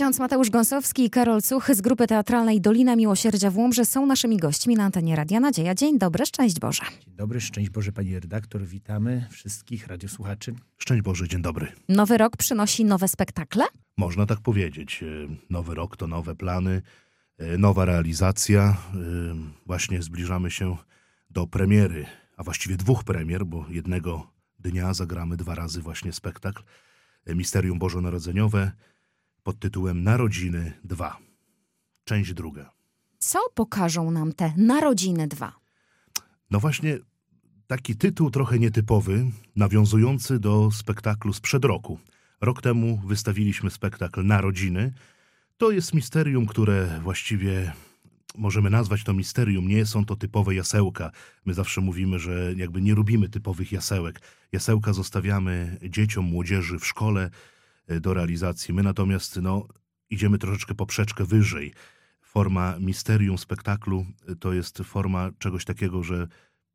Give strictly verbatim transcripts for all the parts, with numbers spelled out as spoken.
Ksiądz Mateusz Gąsowski i Karol Cuch z grupy teatralnej Dolina Miłosierdzia w Łomży są naszymi gośćmi na antenie Radia Nadzieja. Dzień dobry, szczęść Boże. Dzień dobry, szczęść Boże pani redaktor. Witamy wszystkich radiosłuchaczy. Szczęść Boże, dzień dobry. Nowy rok przynosi nowe spektakle? Można tak powiedzieć. Nowy rok to nowe plany, nowa realizacja. Właśnie zbliżamy się do premiery, a właściwie dwóch premier, bo jednego dnia zagramy dwa razy właśnie spektakl. Misterium Bożonarodzeniowe pod tytułem Narodziny dwa. Część druga. Co pokażą nam te Narodziny dwa? No właśnie taki tytuł trochę nietypowy, nawiązujący do spektaklu sprzed roku. Rok temu wystawiliśmy spektakl Narodziny. To jest misterium, które właściwie możemy nazwać to misterium. Nie są to typowe jasełka. My zawsze mówimy, że jakby nie lubimy typowych jasełek. Jasełka zostawiamy dzieciom, młodzieży w szkole do realizacji. My natomiast no, idziemy troszeczkę poprzeczkę wyżej. Forma misterium spektaklu to jest forma czegoś takiego, że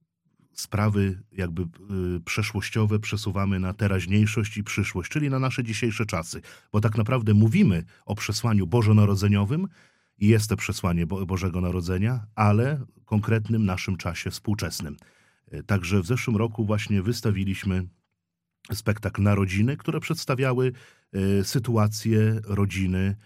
sprawy jakby y, przeszłościowe przesuwamy na teraźniejszość i przyszłość, czyli na nasze dzisiejsze czasy. Bo tak naprawdę mówimy o przesłaniu bożonarodzeniowym i jest to przesłanie Bo- Bożego Narodzenia, ale w konkretnym naszym czasie współczesnym. Y, Także w zeszłym roku właśnie wystawiliśmy spektakl Narodziny, które przedstawiały y, sytuacje rodziny y,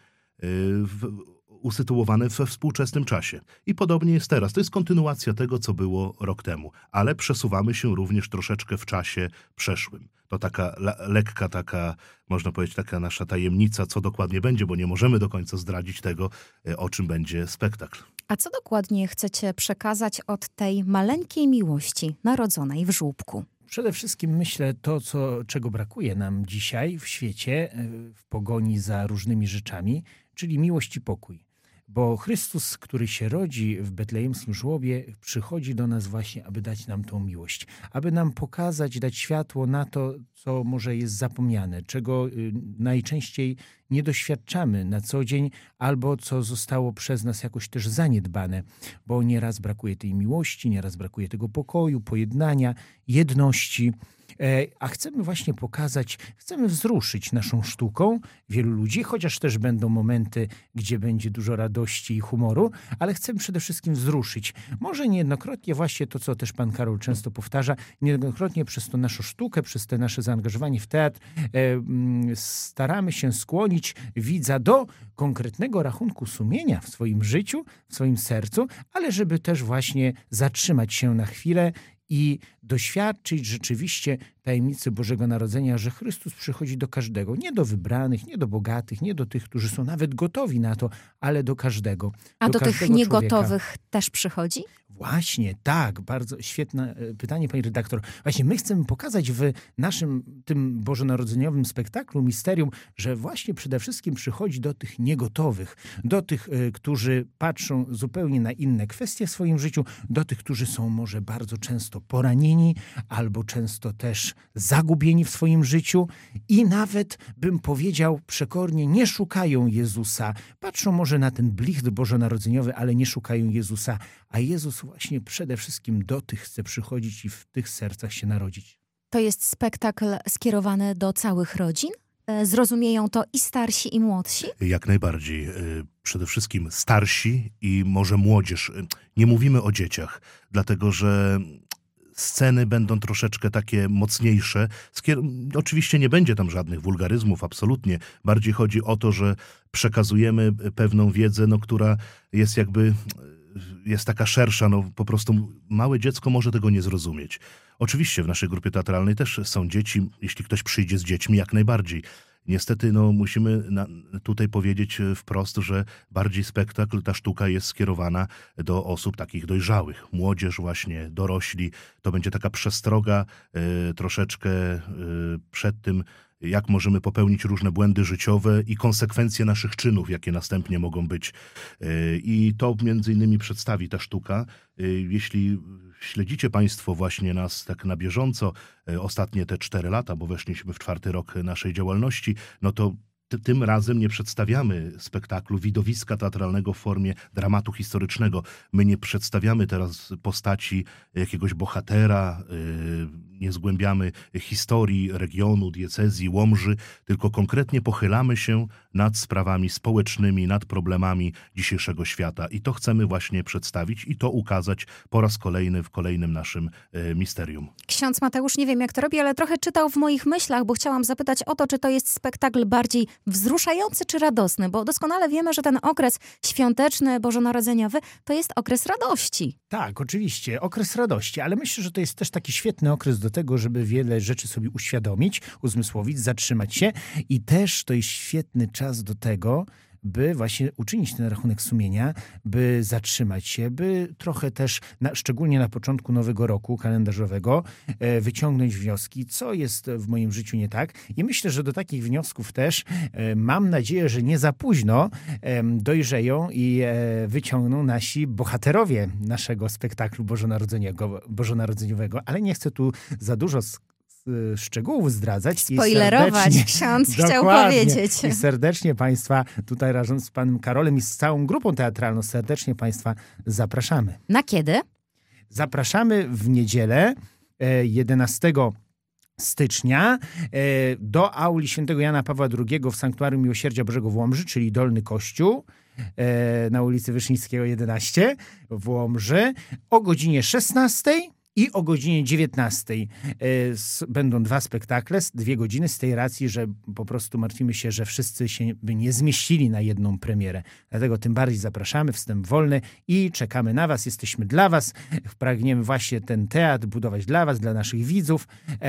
w, usytuowane we współczesnym czasie. I podobnie jest teraz. To jest kontynuacja tego, co było rok temu. Ale przesuwamy się również troszeczkę w czasie przeszłym. To taka le- lekka, taka, można powiedzieć, taka nasza tajemnica, co dokładnie będzie, bo nie możemy do końca zdradzić tego, y, o czym będzie spektakl. A co dokładnie chcecie przekazać od tej maleńkiej miłości narodzonej w żłóbku? Przede wszystkim myślę to, co, czego brakuje nam dzisiaj w świecie, y, w pogoni za różnymi rzeczami, czyli miłość i pokój. Bo Chrystus, który się rodzi w betlejemskim żłobie, przychodzi do nas właśnie, aby dać nam tą miłość. Aby nam pokazać, dać światło na to, co może jest zapomniane, czego y, najczęściej nie doświadczamy na co dzień, albo co zostało przez nas jakoś też zaniedbane. Bo nieraz brakuje tej miłości, nieraz brakuje tego pokoju, pojednania, jedności. E, A chcemy właśnie pokazać, chcemy wzruszyć naszą sztuką wielu ludzi, chociaż też będą momenty, gdzie będzie dużo radości i humoru, ale chcemy przede wszystkim wzruszyć. Może niejednokrotnie właśnie to, co też pan Karol często powtarza, niejednokrotnie przez tą naszą sztukę, przez te nasze zaangażowanie w teatr e, mm, staramy się skłonić widza do konkretnego rachunku sumienia w swoim życiu, w swoim sercu, ale żeby też właśnie zatrzymać się na chwilę i doświadczyć rzeczywiście tajemnicy Bożego Narodzenia, że Chrystus przychodzi do każdego. Nie do wybranych, nie do bogatych, nie do tych, którzy są nawet gotowi na to, ale do każdego. A do, do tych każdego niegotowych człowieka. też przychodzi? Właśnie, tak, bardzo świetne e, pytanie, pani redaktor. Właśnie my chcemy pokazać w naszym tym bożonarodzeniowym spektaklu, misterium, że właśnie przede wszystkim przychodzi do tych niegotowych, do tych, e, którzy patrzą zupełnie na inne kwestie w swoim życiu, do tych, którzy są może bardzo często poranieni, albo często też zagubieni w swoim życiu i nawet, bym powiedział przekornie, nie szukają Jezusa. Patrzą może na ten blicht bożonarodzeniowy, ale nie szukają Jezusa, a Jezus właśnie przede wszystkim do tych chce przychodzić i w tych sercach się narodzić. To jest spektakl skierowany do całych rodzin? E, Zrozumieją to i starsi, i młodsi? Jak najbardziej. Y, Przede wszystkim starsi i może młodzież. Y, Nie mówimy o dzieciach, dlatego że sceny będą troszeczkę takie mocniejsze. Skier- Oczywiście nie będzie tam żadnych wulgaryzmów, absolutnie. Bardziej chodzi o to, że przekazujemy pewną wiedzę, no, która jest jakby, jest taka szersza. No, po prostu małe dziecko może tego nie zrozumieć. Oczywiście w naszej grupie teatralnej też są dzieci. Jeśli ktoś przyjdzie z dziećmi, jak najbardziej. Niestety no, musimy na, tutaj powiedzieć wprost, że bardziej spektakl, ta sztuka jest skierowana do osób takich dojrzałych. Młodzież właśnie, dorośli. To będzie taka przestroga y, troszeczkę y, przed tym, jak możemy popełnić różne błędy życiowe i konsekwencje naszych czynów, jakie następnie mogą być. Y, I to między innymi przedstawi ta sztuka. Y, Jeśli śledzicie państwo właśnie nas tak na bieżąco, y, ostatnie te cztery lata, bo weszliśmy w czwarty rok naszej działalności, no to tym razem nie przedstawiamy spektaklu, widowiska teatralnego w formie dramatu historycznego. My nie przedstawiamy teraz postaci jakiegoś bohatera, nie zgłębiamy historii regionu, diecezji, Łomży, tylko konkretnie pochylamy się nad sprawami społecznymi, nad problemami dzisiejszego świata. I to chcemy właśnie przedstawić i to ukazać po raz kolejny w kolejnym naszym misterium. Ksiądz Mateusz, nie wiem jak to robi, ale trochę czytał w moich myślach, bo chciałam zapytać o to, czy to jest spektakl bardziej wzruszający czy radosny, bo doskonale wiemy, że ten okres świąteczny, bożonarodzeniowy to jest okres radości. Tak, oczywiście, okres radości, ale myślę, że to jest też taki świetny okres do tego, żeby wiele rzeczy sobie uświadomić, uzmysłowić, zatrzymać się i też to jest świetny czas do tego, by właśnie uczynić ten rachunek sumienia, by zatrzymać się, by trochę też, na, szczególnie na początku nowego roku kalendarzowego, e, wyciągnąć wnioski, co jest w moim życiu nie tak. I myślę, że do takich wniosków też e, mam nadzieję, że nie za późno e, dojrzeją i e, wyciągną nasi bohaterowie naszego spektaklu bożonarodzeniowego, bożonarodzeniowego. Ale nie chcę tu za dużo szczegółów zdradzać. Spoilerować, i ksiądz chciał powiedzieć. I serdecznie Państwa, tutaj razem z panem Karolem i z całą grupą teatralną, serdecznie Państwa zapraszamy. Na kiedy? Zapraszamy w niedzielę jedenastego stycznia do auli świętego Jana Pawła drugiego w Sanktuarium Miłosierdzia Bożego w Łomży, czyli Dolny Kościół, na ulicy Wyszyńskiego jedenaście w Łomży o godzinie szesnastej. I o godzinie dziewiętnastej będą dwa spektakle, dwie godziny, z tej racji, że po prostu martwimy się, że wszyscy się by nie zmieścili na jedną premierę. Dlatego tym bardziej zapraszamy, wstęp wolny i czekamy na was, jesteśmy dla was. Pragniemy właśnie ten teatr budować dla was, dla naszych widzów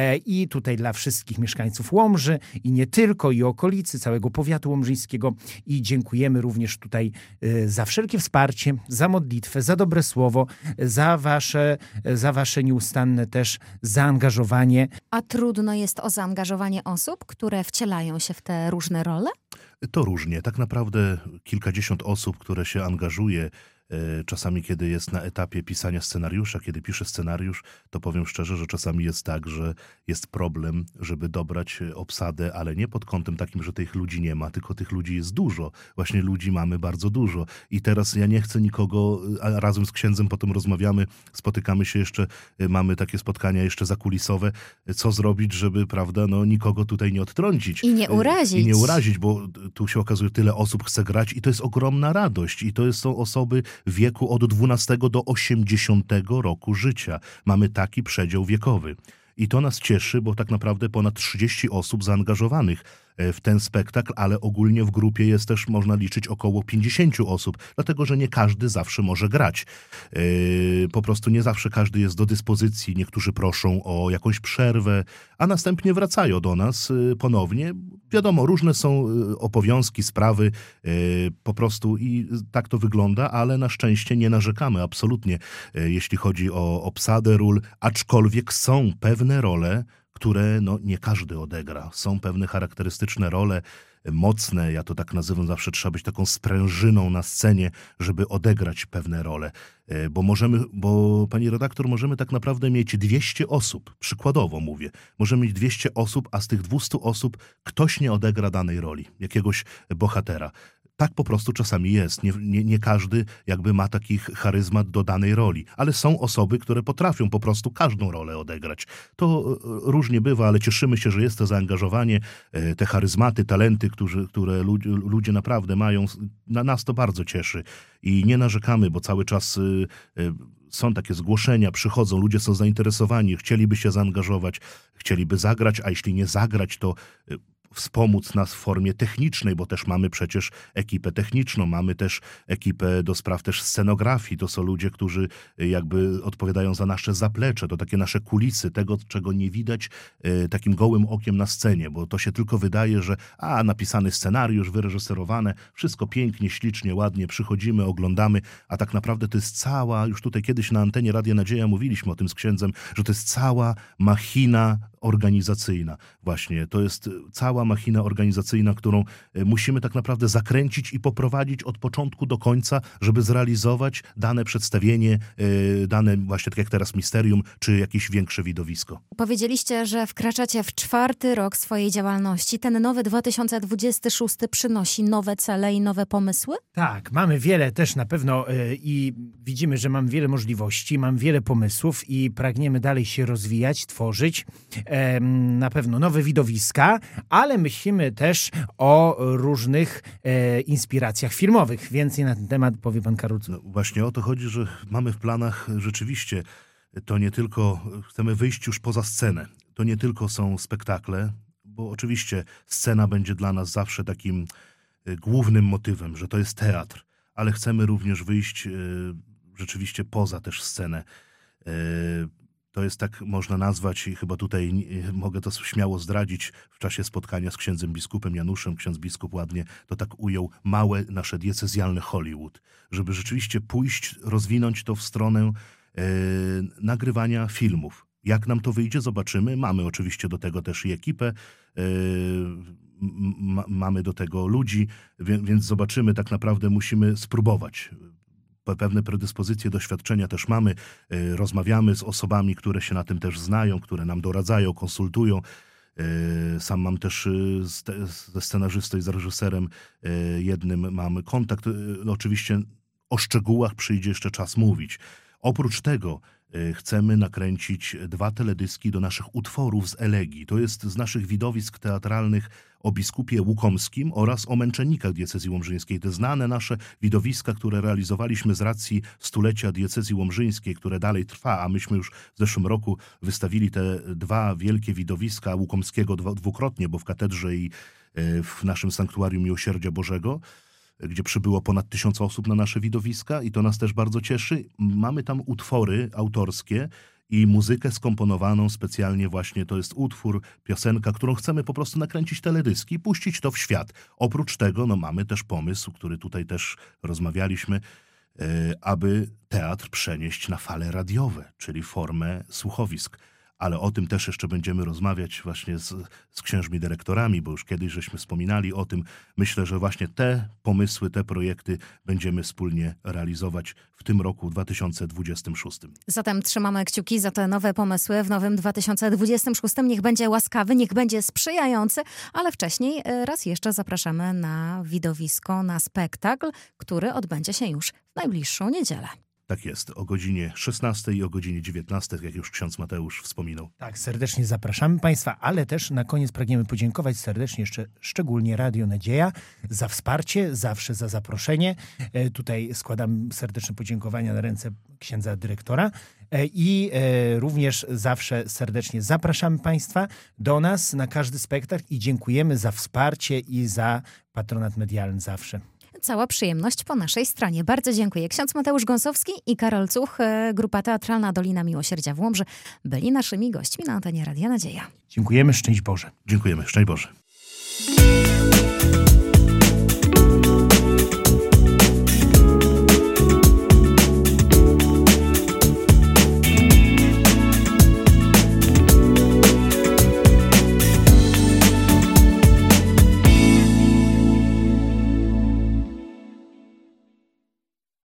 i tutaj dla wszystkich mieszkańców Łomży i nie tylko, i okolicy, całego powiatu łomżyńskiego. I dziękujemy również tutaj za wszelkie wsparcie, za modlitwę, za dobre słowo, za wasze, za wasze nieustanne też zaangażowanie. A trudno jest o zaangażowanie osób, które wcielają się w te różne role? To różnie. Tak naprawdę kilkadziesiąt osób, które się angażuje, czasami kiedy jest na etapie pisania scenariusza, kiedy piszę scenariusz, to powiem szczerze, że czasami jest tak, że jest problem, żeby dobrać obsadę, ale nie pod kątem takim, że tych ludzi nie ma, tylko tych ludzi jest dużo. Właśnie ludzi mamy bardzo dużo. I teraz ja nie chcę nikogo, a razem z księdzem potem rozmawiamy, spotykamy się jeszcze, mamy takie spotkania jeszcze zakulisowe, co zrobić, żeby, prawda, no nikogo tutaj nie odtrącić. I nie urazić. I nie urazić, bo tu się okazuje, tyle osób chce grać i to jest ogromna radość. I to są osoby w wieku od dwunastego do osiemdziesiątego roku życia. Mamy taki przedział wiekowy. I to nas cieszy, bo tak naprawdę ponad trzydzieści osób zaangażowanych w ten spektakl, ale ogólnie w grupie jest też, można liczyć, około pięćdziesięciu osób, dlatego że nie każdy zawsze może grać. Yy, po prostu nie zawsze każdy jest do dyspozycji. Niektórzy proszą o jakąś przerwę, a następnie wracają do nas yy, ponownie. Wiadomo, różne są yy, obowiązki, sprawy, yy, po prostu i tak to wygląda, ale na szczęście nie narzekamy absolutnie, yy, jeśli chodzi o obsadę ról, aczkolwiek są pewne role, które no, nie każdy odegra. Są pewne charakterystyczne role, mocne, ja to tak nazywam, zawsze trzeba być taką sprężyną na scenie, żeby odegrać pewne role. Bo możemy, bo pani redaktor, możemy tak naprawdę mieć dwieście osób, przykładowo mówię, możemy mieć dwieście osób, a z tych dwustu osób ktoś nie odegra danej roli, jakiegoś bohatera. Tak po prostu czasami jest. Nie, nie, nie każdy jakby ma taki charyzmat do danej roli, ale są osoby, które potrafią po prostu każdą rolę odegrać. To różnie bywa, ale cieszymy się, że jest to zaangażowanie, te charyzmaty, talenty, którzy, które ludzie, ludzie naprawdę mają. Na nas to bardzo cieszy i nie narzekamy, bo cały czas y, y, są takie zgłoszenia, przychodzą, ludzie są zainteresowani, chcieliby się zaangażować, chcieliby zagrać, a jeśli nie zagrać, to y, wspomóc nas w formie technicznej, bo też mamy przecież ekipę techniczną, mamy też ekipę do spraw też scenografii. To są ludzie, którzy jakby odpowiadają za nasze zaplecze, to takie nasze kulisy, tego, czego nie widać e, takim gołym okiem na scenie, bo to się tylko wydaje, że a, napisany scenariusz, wyreżyserowane, wszystko pięknie, ślicznie, ładnie, przychodzimy, oglądamy, a tak naprawdę to jest cała, już tutaj kiedyś na antenie Radia Nadzieja mówiliśmy o tym z księdzem, że to jest cała machina organizacyjna. Właśnie, to jest cała cała machina organizacyjna, którą musimy tak naprawdę zakręcić i poprowadzić od początku do końca, żeby zrealizować dane przedstawienie, dane właśnie tak jak teraz misterium, czy jakieś większe widowisko. Powiedzieliście, że wkraczacie w czwarty rok swojej działalności. Ten nowy dwa tysiące dwudziesty szósty przynosi nowe cele i nowe pomysły? Tak, mamy wiele też na pewno yy, i widzimy, że mam wiele możliwości, mam wiele pomysłów i pragniemy dalej się rozwijać, tworzyć yy, na pewno nowe widowiska, ale myślimy też o różnych yy, inspiracjach filmowych. Więcej na ten temat powie pan Karol. No, właśnie o to chodzi, że mamy w planach rzeczywiście, to nie tylko, chcemy wyjść już poza scenę. To nie tylko są spektakle, bo oczywiście scena będzie dla nas zawsze takim głównym motywem, że to jest teatr, ale chcemy również wyjść rzeczywiście poza też scenę. To jest tak, można nazwać, i chyba tutaj mogę to śmiało zdradzić, w czasie spotkania z księdzem biskupem Januszem, ksiądz biskup ładnie to tak ujął, małe nasze diecezjalne Hollywood, żeby rzeczywiście pójść, rozwinąć to w stronę e, nagrywania filmów. Jak nam to wyjdzie, zobaczymy. Mamy oczywiście do tego też i ekipę, e, m- mamy do tego ludzi, wie, więc zobaczymy, tak naprawdę musimy spróbować. Pewne predyspozycje, doświadczenia też mamy. Rozmawiamy z osobami, które się na tym też znają, które nam doradzają, konsultują. Sam mam też ze scenarzystą i z reżyserem jednym mamy kontakt. Oczywiście o szczegółach przyjdzie jeszcze czas mówić. Oprócz tego chcemy nakręcić dwa teledyski do naszych utworów z elegii. To jest z naszych widowisk teatralnych o biskupie Łukomskim oraz o męczennikach diecezji łomżyńskiej. Te znane nasze widowiska, które realizowaliśmy z racji stulecia diecezji łomżyńskiej, które dalej trwa, a myśmy już w zeszłym roku wystawili te dwa wielkie widowiska Łukomskiego dwukrotnie, bo w katedrze i w naszym sanktuarium Miłosierdzia Bożego, gdzie przybyło ponad tysiąc osób na nasze widowiska i to nas też bardzo cieszy. Mamy tam utwory autorskie i muzykę skomponowaną specjalnie właśnie, to jest utwór, piosenka, którą chcemy po prostu nakręcić teledyski, puścić to w świat. Oprócz tego no, mamy też pomysł, który tutaj też rozmawialiśmy, yy, aby teatr przenieść na fale radiowe, czyli formę słuchowisk. Ale o tym też jeszcze będziemy rozmawiać właśnie z, z księżmi dyrektorami, bo już kiedyś żeśmy wspominali o tym. Myślę, że właśnie te pomysły, te projekty będziemy wspólnie realizować w tym roku dwa tysiące dwudziestym szóstym. Zatem trzymamy kciuki za te nowe pomysły w nowym dwa tysiące dwudziestym szóstym. Niech będzie łaskawy, niech będzie sprzyjający, ale wcześniej raz jeszcze zapraszamy na widowisko, na spektakl, który odbędzie się już w najbliższą niedzielę. Tak jest, o godzinie szesnastej i o godzinie dziewiętnastej, jak już ksiądz Mateusz wspominał. Tak, serdecznie zapraszamy Państwa, ale też na koniec pragniemy podziękować serdecznie jeszcze szczególnie Radio Nadzieja za wsparcie, zawsze za zaproszenie. E, tutaj składam serdeczne podziękowania na ręce księdza dyrektora e, i e, również zawsze serdecznie zapraszamy Państwa do nas na każdy spektakl i dziękujemy za wsparcie i za patronat medialny zawsze. Cała przyjemność po naszej stronie. Bardzo dziękuję. Ksiądz Mateusz Gąsowski i Karol Cuch, Grupa Teatralna Dolina Miłosierdzia w Łomży, byli naszymi gośćmi na antenie Radia Nadzieja. Dziękujemy, szczęść Boże. Dziękujemy, szczęść Boże.